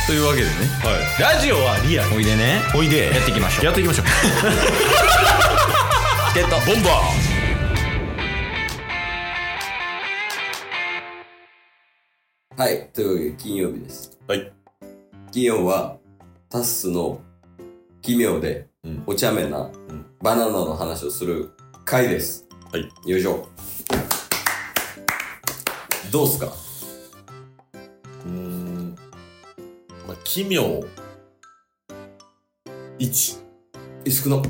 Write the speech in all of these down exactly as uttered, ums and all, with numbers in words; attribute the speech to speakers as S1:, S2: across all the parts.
S1: というわけでね、
S2: はい、ラジオはリアル。
S1: おいでね、
S2: おいで
S1: やっていきましょう。
S2: やっていきましょう
S1: ゲットボンバ
S3: ー。はい、というわけで金曜日です。
S2: はい。
S3: 金曜はタッスの奇妙でお茶目なバナナの話をする回です。
S2: はい。
S3: よいしょ。どうすか？
S2: うーん、まあ、奇妙いち。
S3: え、少な。
S2: めっ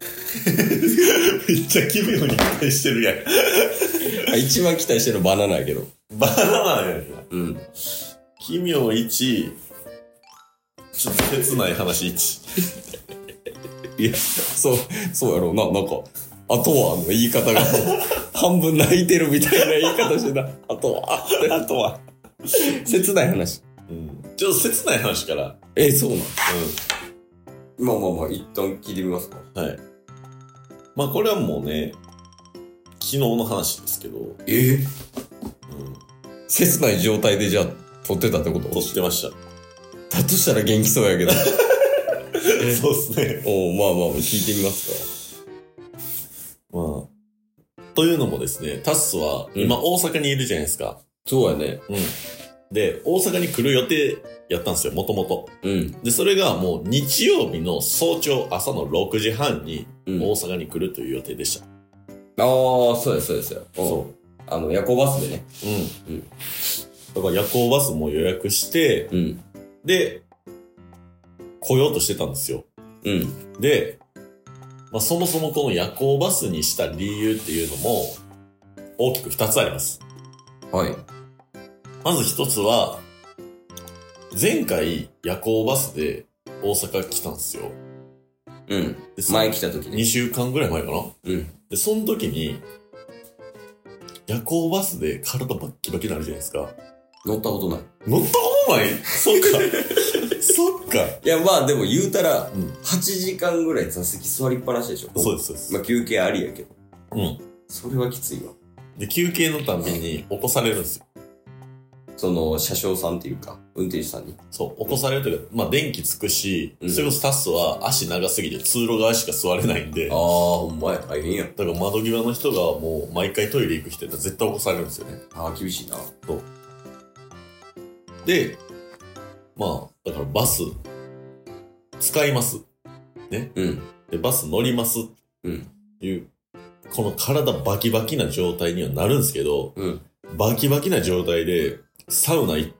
S2: ちゃ奇妙に期待してるやん。
S3: 一番期待してるのバナナやけど。
S2: バナナやん。
S3: うん。
S2: 奇妙いち。ちょっと切ない話いち。
S3: いや、そう、そうやろうな。なんか、あとはの言い方が半分泣いてるみたいな言い方してた。あとは、
S2: あとは。
S3: 切ない話。
S2: うん。ちょっと切ない話から。
S3: え、そうなん？
S2: う
S3: まあまあまあ、一旦聞いてみますか。
S2: ん。はい。まあこれはもうね、昨日の話ですけど。
S3: えー、
S2: うん。
S3: 切ない状態でじゃあ、撮ってたってこと？
S2: 撮ってました。
S3: だとしたら元気そうやけど。
S2: そうっすね。
S3: おまあまあ、聞いてみますか。
S2: まあ。というのもですね、タッスは今大阪にいるじゃないですか。
S3: そうやね。
S2: うん。で、大阪に来る予定やったんですよ、もともと。
S3: うん。
S2: で、それがもう日曜日の早朝、朝のろくじはんに
S3: うん、
S2: 大阪に来るという予定でした。
S3: ああ、そうやそうやそうや。
S2: そう。
S3: あの、夜行バスでね。
S2: うん。
S3: うん。
S2: だから夜行バスも予約して、
S3: うん。
S2: で、来ようとしてたんですよ。
S3: うん。
S2: で、まあそもそもこの夜行バスにした理由っていうのも、大きく二つあります。
S3: はい。
S2: まず一つは、前回夜行バスで大阪来たんですよ。
S3: うん。
S2: で
S3: 前来た時ね。
S2: にしゅうかんぐらい前かな。
S3: うん。
S2: で、その時に、夜行バスで体バッキバキになるじゃないですか。
S3: 乗ったことない。
S2: 乗ったことない？そっか。そっか。
S3: いや、まあでも言うたら、
S2: うん、
S3: はちじかんぐらい座席座りっぱなしでしょ。
S2: そうです、そうです。
S3: まあ休憩ありやけど。
S2: うん。
S3: それはきついわ。
S2: で、休憩のたびに起こされるんですよ。
S3: その、車掌さんっていうか、運転手さんに。
S2: そう、起こされるというか、まあ電気つくし、
S3: うん、
S2: それこそタスは足長すぎて通路側しか座れないんで。
S3: ああ、ほんまや、大変や。
S2: だから窓際の人がもう毎回トイレ行く人やったら絶対起こされるんですよね。
S3: ああ、厳しいな。
S2: そう。で、まあ、だからバス、使います。ね。
S3: うん。
S2: で、バス乗ります。
S3: うん。
S2: いう、この体バキバキな状態にはなるんですけど、
S3: うん。
S2: バキバキな状態で、サウナ行って、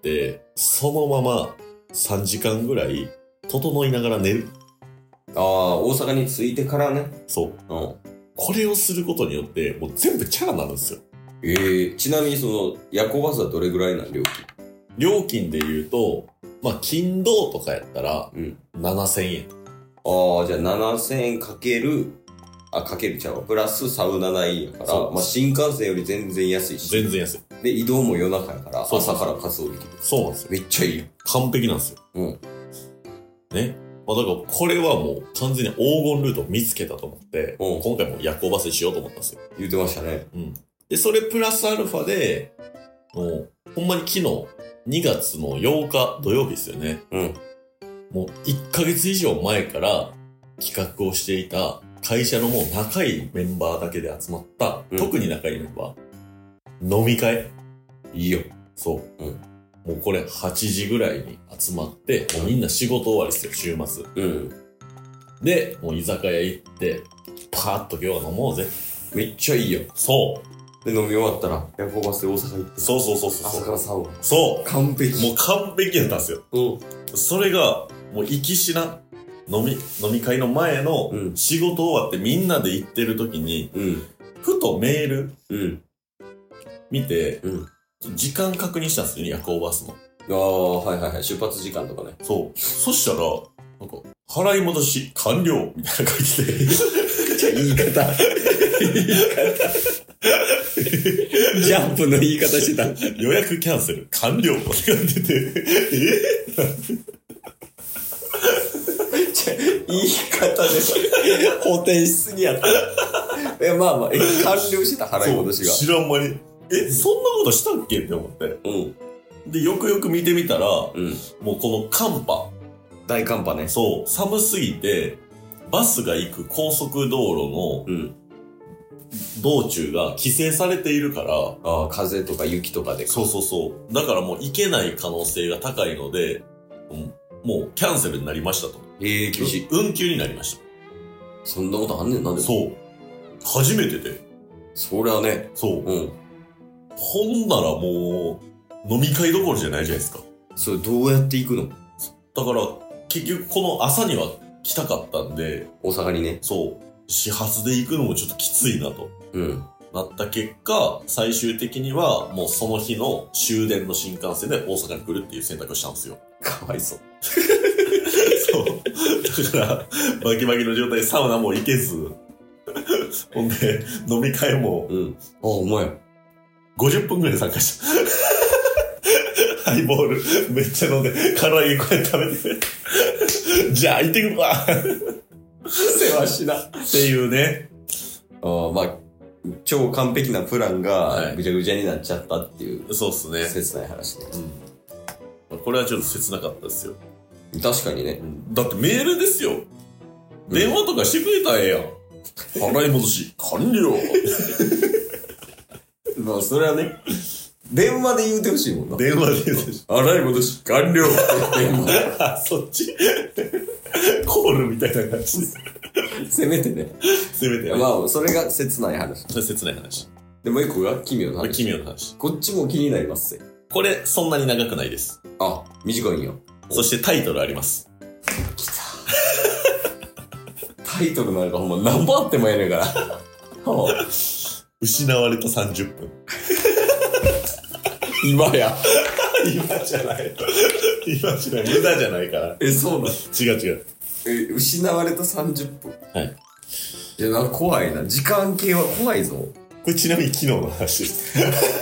S2: そのままさんじかんぐらい、整いながら寝る。
S3: ああ、大阪に着いてからね。
S2: そう。
S3: うん。
S2: これをすることによって、もう全部チャラになるんですよ。
S3: ええー、ちなみにその、夜行バスはどれぐらいなん料金？
S2: 料金で言うと、まあ、金土とかやったら、
S3: うん。
S2: ななせんえん。
S3: ああ、じゃあななせんえんかける、あ、かけるちゃうわ。プラスサウナ代やから、まあ新幹線より全然安いし。
S2: 全然安い。
S3: で、移動も夜中やから、
S2: そうそうそう
S3: 朝から活動できる。
S2: そうなんですよ。
S3: めっちゃいいよ。
S2: 完璧なんですよ。
S3: うん。
S2: ね。まあ、だからこれはもう完全に黄金ルートを見つけたと思って、
S3: うん、
S2: 今回も夜行バスにしようと思ったんですよ。
S3: 言ってましたね。
S2: うん。で、それプラスアルファで、もう、ほんまに昨日、にがつのようか土曜日ですよね。
S3: うん。
S2: もういっかげつ以上前から企画をしていた会社のもう仲いいメンバーだけで集まった、
S3: うん、
S2: 特に仲いいメンバー、飲み会。
S3: いいよ。
S2: そう。
S3: うん。
S2: もうこれはちじぐらいに集まって、もうみんな仕事終わりですよ、週末。
S3: うん。
S2: で、もう居酒屋行って、パーッと今日は飲もうぜ。
S3: めっちゃいいよ。
S2: そう。
S3: で、飲み終わったら、夜行バスで大阪行って。
S2: そうそうそうそう。
S3: 朝からサウナ。
S2: そう。
S3: 完璧。
S2: もう完璧やったんですよ。
S3: うん。
S2: それが、もう行きしな、飲み、飲み会の前の、仕事終わってみんなで行ってる時に、
S3: うん。
S2: ふとメール、
S3: うん。
S2: 見て、
S3: うん。
S2: 時間確認したんですよね、夜行バスの。
S3: ああ、はいはいはい。出発時間とかね。
S2: そう。そしたら、なんか、払い戻し完了みたいな書いてて。
S3: じゃあ言い方。言い方。ジャンプの言い方してた。
S2: 予約キャンセル完了って書いてて。え
S3: 言い方で補填しすぎやった。え、まあまあ、え、完了してた払い戻しが。
S2: 知らん間に。え、そんなことしたっけって思って。
S3: うん。
S2: で、よくよく見てみたら、
S3: うん。
S2: もうこの寒波。
S3: 大寒波ね。
S2: そう、寒すぎて、バスが行く高速道路の
S3: うん。
S2: 道中が規制されているから、
S3: ああ、風とか雪とかでか。
S2: そうそうそう。だからもう行けない可能性が高いので、うんもうキャンセルになりましたと。
S3: ええ、厳しい。
S2: う運休になりました。
S3: そんなことあんねん、なんで。
S2: そう。初めてで。
S3: そりゃね。
S2: そう。
S3: うん。
S2: ほんならもう、飲み会どころじゃないじゃないですか。
S3: それどうやって行くの？
S2: だから、結局この朝には来たかったんで、
S3: 大阪にね。
S2: そう、始発で行くのもちょっときついなと。
S3: うん。
S2: なった結果、最終的にはもうその日の終電の新幹線で大阪に来るっていう選択をしたんですよ。
S3: かわいそう。
S2: そう。だから、バキバキの状態でサウナも行けず、ほんで、飲み会も
S3: うん。あ、お前。
S2: ごじゅっぷんくらい参加した。ハイボールめっちゃ飲んで、唐揚げこうやって食べて、じゃあ行ってくるわ
S3: 世話しな。
S2: っていうね。
S3: ああ、まあ、超完璧なプラン
S2: はい
S3: がぐちゃぐちゃになっちゃったっていう
S2: そうっすね。
S3: 切ない話ね。
S2: うん。これはちょっと切なかったですよ。
S3: 確かにね。
S2: だってメールですよ。電話とかしてくれたらええやん。払い戻し、完了。
S3: まあ、それはね、電話で言うてほしいもんな。
S2: 電話で言うでし
S3: 洗い戻し完了。電話。
S2: ょ。あ、そっちコールみたいな感じで。
S3: せめてね。
S2: せめてね。
S3: まあ、それが切ない話。
S2: それ切ない話。
S3: で、もう一個が奇妙な話。
S2: 奇妙な話。
S3: こっちも気になりますぜ。
S2: これ、そんなに長くないです。
S3: あ、短いんよ。
S2: そしてタイトルあります。
S3: 来た。タイトルなんかほんま何本あってもええねんから。はあ、
S2: 失われたさんじゅっぷん。
S3: 今や。
S2: 今じゃない。今じゃない。無駄じゃないから。
S3: え、そうなの？
S2: 違う違う。
S3: え、失われたさんじゅっぷん。
S2: はい。
S3: いや、なんか怖いな。時間系は怖いぞ。
S2: これちなみに昨日の話です。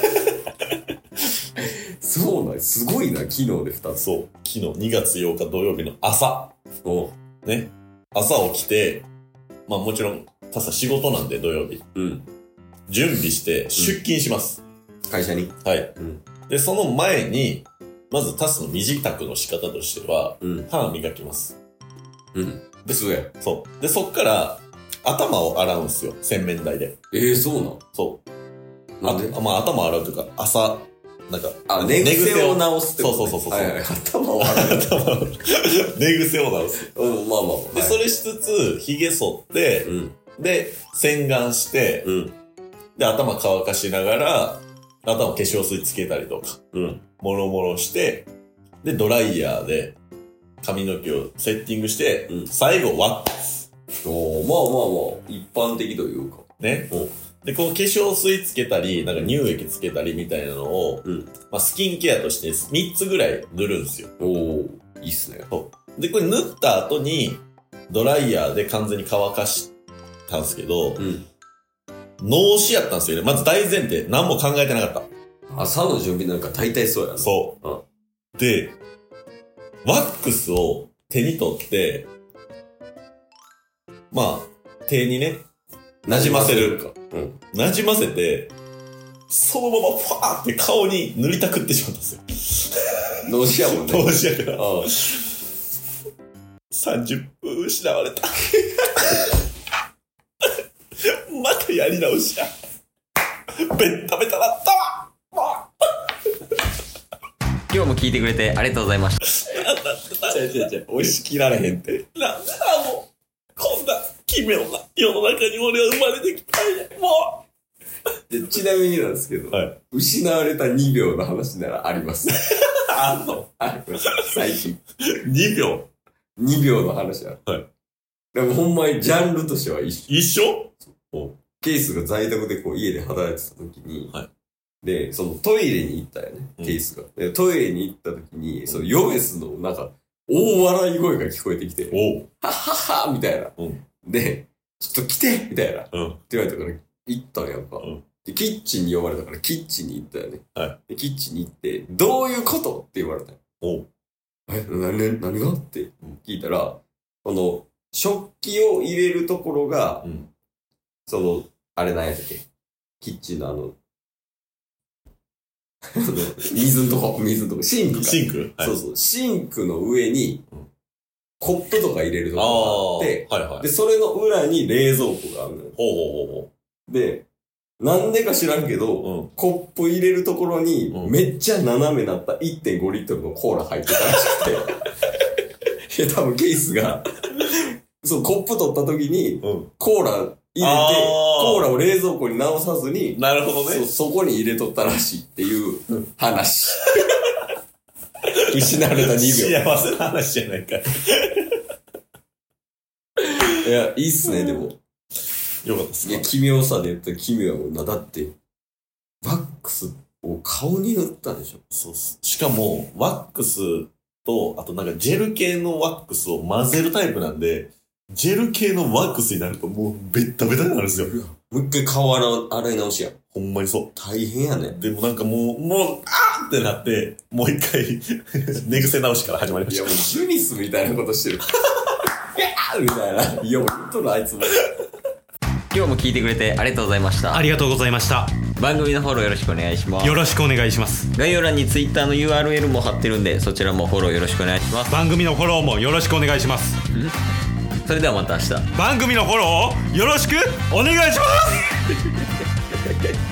S3: そうなんすごいな、昨日でふたつ。
S2: そう。昨日にがつようか土曜日の朝。
S3: お
S2: ね。朝起きて、まあもちろん、たさ仕事なんで土曜日。
S3: うん。
S2: 準備して出勤します。
S3: 会社に。
S2: はい。
S3: うん。
S2: で、その前に、まずタスの身支度の仕方としては、
S3: うん。
S2: 歯磨きます。
S3: うん。
S2: で、
S3: そうや。
S2: そう。で、そっから、頭を洗うんすよ。洗面台で。
S3: えー、そうなん
S2: そう。
S3: なんで
S2: あまあ頭を洗うというか、朝、なんか、
S3: あ、寝癖を直すってこと、ね、
S2: そうそうそうそう。
S3: はいはい。頭を洗う。
S2: 頭を寝癖を直す。
S3: うん、まあまあ。
S2: で、
S3: はい、
S2: それしつつ、髭剃って、
S3: うん。
S2: で、洗顔して、
S3: うん。
S2: で、頭乾かしながら、頭化粧水つけたりとか、
S3: うん。
S2: もろもろして、で、ドライヤーで髪の毛をセッティングして、
S3: うん、
S2: 最後ワックス。
S3: おー、まあまあまあ、一般的というか。
S2: ね。で、この化粧水つけたり、なんか乳液つけたりみたいなのを、うん、まあスキンケアとしてみっつぐらい塗るんですよ。
S3: おー、いいっすね。
S2: そう。で、これ塗った後に、ドライヤーで完全に乾かしたんですけど、うん、脳死やったんですよね。まず大前提、何も考えてなかった。
S3: 朝の準備なんか大体そうやな。
S2: そう。うん、で、ワックスを手に取って、まあ、手にね、馴染ませるか。うん。馴染ませて、そのままファーって顔に塗りたくってしまったんですよ。
S3: 脳死やもんね。
S2: 脳死やから。ああさんじゅっぷん失われた。またやり直しや。ベッタベタだったわ。
S3: 今日も聞いてくれてありがとうございました。
S2: なんだってな。違う違う違う。押し切られへんって。なんだもう。こんな奇妙な世の中に俺は生まれてきたんや。も
S3: う。でちなみになんですけど、はい、失われたにびょうの話ならあります。
S2: あんの
S3: あります。最近。
S2: にびょ
S3: う ?に 秒の話ある。はい。でもほんまにジャンルとしては一緒。
S2: 一緒
S3: ケースが在宅でこう家で働いてた時に、はい、で、そのトイレに行ったよね、うん、ケースが。でトイレに行った時に、そのヨメスのなんか、大笑い声が聞こえてきて、おうはっはっはみたいな、うん。で、ちょっと来てみたいな。うん。って言われたから行ったんやんか、うん。で、キッチンに呼ばれたからキッチンに行ったよね。はい。で、キッチンに行って、どういうことって言われたよ。おう。え、な、な、何がって聞いたら、この、食器を入れるところが、うん、その、あれなんやったっけキッチンのあの、 水のとこ、水のとこ、シンクか。
S2: シンク、
S3: はい、そうそう。シンクの上に、コップとか入れるとこがあって、
S2: はいはい、
S3: で、それの裏に冷蔵庫があるのよ。
S2: ほうほうほうほ
S3: う。で、なんでか知らんけど、うん、コップ入れるところに、めっちゃ斜めなった いってんご リットルのコーラ入ってたらしくて。いや、多分ケースが、そう、コップ取った時に、うん、コーラ入れて、コーラを冷蔵庫に直さずに、
S2: なるほどね。
S3: そ、そこに入れとったらしいっていう話。失われたにびょう。
S2: 幸せな話じゃないか。
S3: いや、いいっすね、でも。
S2: よかったっすね。
S3: いや、奇妙さで言ったら奇妙やもんな。だって、ワックスを顔に塗ったでしょ。
S2: そうっす。しかも、ワックスと、あとなんかジェル系のワックスを混ぜるタイプなんで、ジェル系のワックスになるともうベッタベタになるんですよ。
S3: もう一回顔洗い直しや。
S2: ほんまにそう。
S3: 大変やね。
S2: でもなんかもう、もう、あーってなって、もう一回、寝癖直しから始まりました。
S3: いやもうジュニスみたいなことしてる。いやーみたいな。いやもう言っとるあいつも。今日も聞いてくれてありがとうございました。
S1: ありがとうございました。
S3: 番組のフォローよろしくお願いします。
S1: よろしくお願いします。
S3: 概要欄に Twitter の ユーアールエル も貼ってるんで、そちらもフォローよろしくお願いします。
S1: 番組のフォローもよろしくお願いします。
S3: それではまた明日。
S1: 番組のフォローをよろしくお願いします。